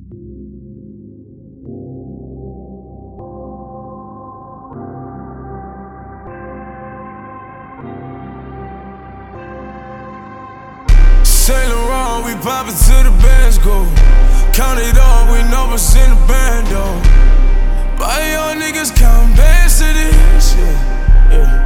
Saint Laurent, we poppin' till the bands go. Count it all, we know what's in the bando. Why y'all niggas countin' bands to this? Yeah.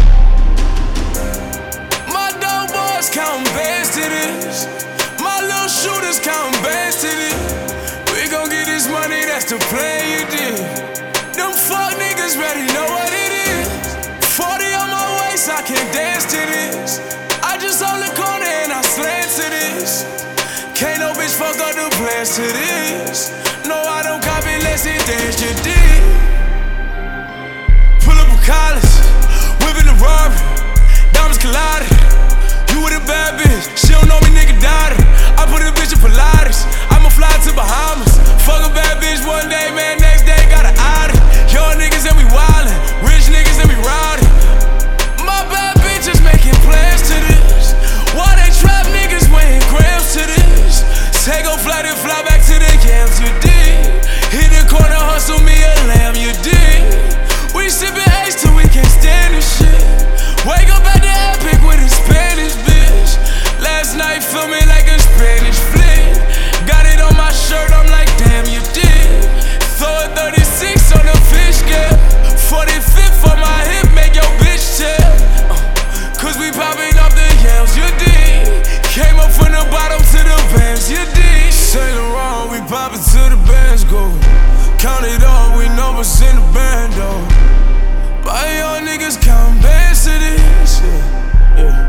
My dog boys countin' bands to this. My little shooters countin' bands to this. We gon' get this money, that's the plan you did. Them fuck niggas ready know what it is. 40 on my waist, I can't dance to this. I just hold the corner and I slant to this. Can't no bitch fuck up the plans to this. No, I don't copy less than dance you did. Pull up a college, whipping the Rari, diamonds collided. You with a bad bitch, she don't know me, nigga died it. I put a bitch in Pilates, I'ma fly to Bahamas. Fuck a bad bitch one day, man, next day got an audit. Young niggas and we wildin', rich niggas and we rowdy. My bad bitches making plans to this. Why they trap niggas weighing grams to this? Take a flight and fly back to the yams, you did. Hit the corner, hustle me a lamb, you did. We sippin' Ace till we can't stand this shit. Wake up at the Epic with a Spanish bitch. Last night filming like a Spanish flick. Got it on my shirt, I'm like, damn, you did. Throw a 36 on the fish scale. 45th for my hip, make your bitch tell. Cause we poppin' off the yams, you did. Came up from the bottom to the bands, you did. Saint Laurent, we poppin' till the bands go. Count it all, we know what's in the bando. Why y'all niggas countin' bands to this? Yeah.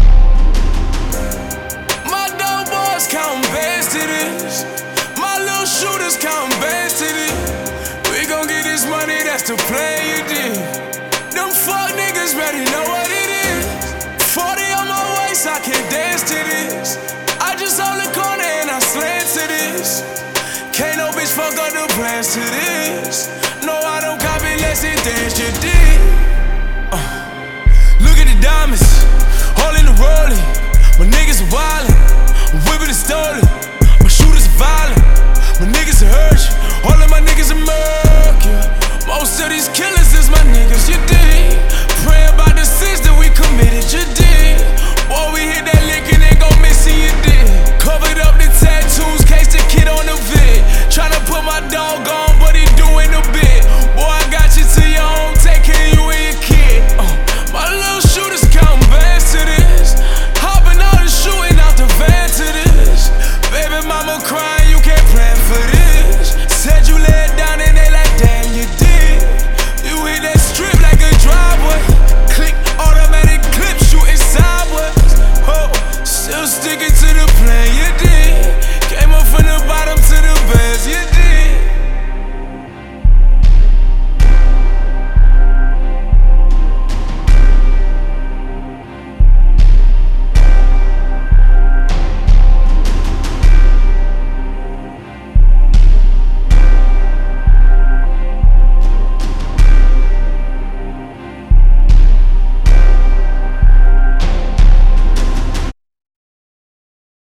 My dog boys countin' bands to this. My little shooters countin' bands to this. We gon' get this money, that's the plan you did. Them fuck niggas ready know what it is. 40 on my waist, I can't dance to this. I just hold the corner and I slant to this. Can't no bitch fuck up the plans to this. No, I don't copy less than dance you did. Look at the diamonds, all in the rolling. My niggas are wildin', I'm whipping and stolen. My shooters are violent, my niggas are hurt. All of my niggas are murky. Most of these killers is my niggas, you did. Pray about the sins that we committed, you did. Boy, we hit that lick and ain't gon' miss it, you did. Covered up the tattoos, case the kid on the vid. Tryna put my dog on, but he doing a bit. Boy, I got you to your home, take care of you and your kid. My little shooters countin' bands to this. Hopping out and shooting out the van to this. Baby mama crying.